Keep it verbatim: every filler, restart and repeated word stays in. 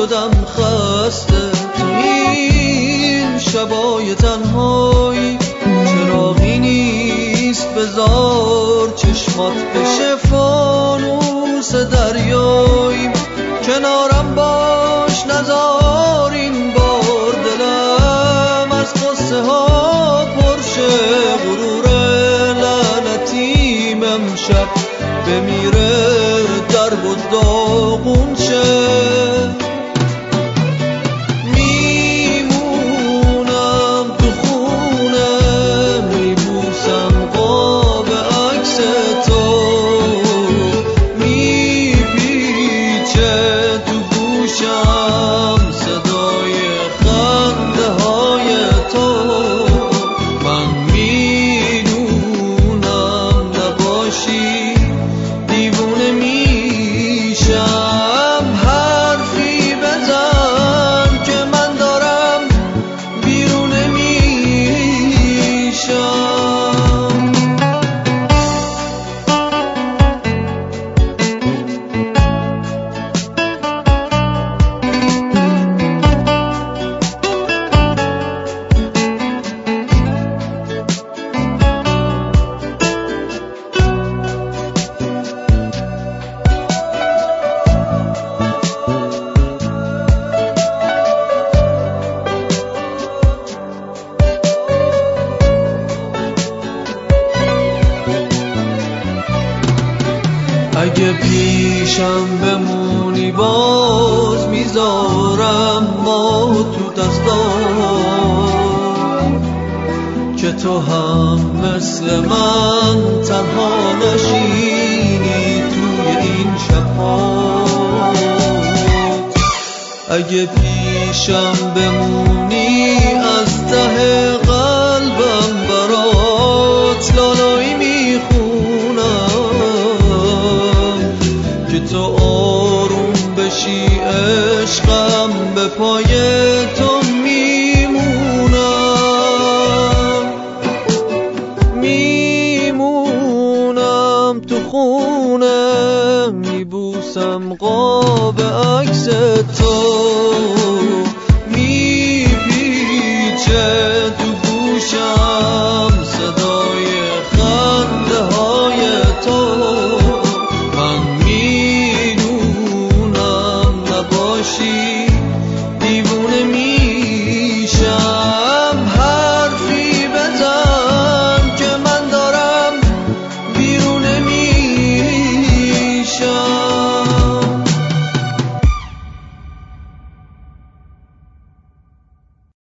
شدم خسته تو این شبای تنهایی، چراغی نیست بذار چشمات بشه فانوس دریایی، کنارم باش نذار این بار دلم از قصه ها پرشه، غرور لعنتیم امشب بمیره درب و داغون شه. میمونم تو خونه میبوسم قاب عکس تو، میپیچه تو گوشم صدای خنده های تو، من میدونم نباشی دیوونه میشم، حرفی بزن که من دارم بیرونه میشم. اگه پیشم بمونی باز میذارم ما تو دستام، که تو هم مثل من تنها نشینی توی این شب‌ها. اگه پیشم بمونی از ته قلبم برات لالایی میخونم، که تو آروم بشی عشقم به پای تو میمونم. میمونم تو خونه میبوسم قاب عکس تو، میپیچه تو گوشم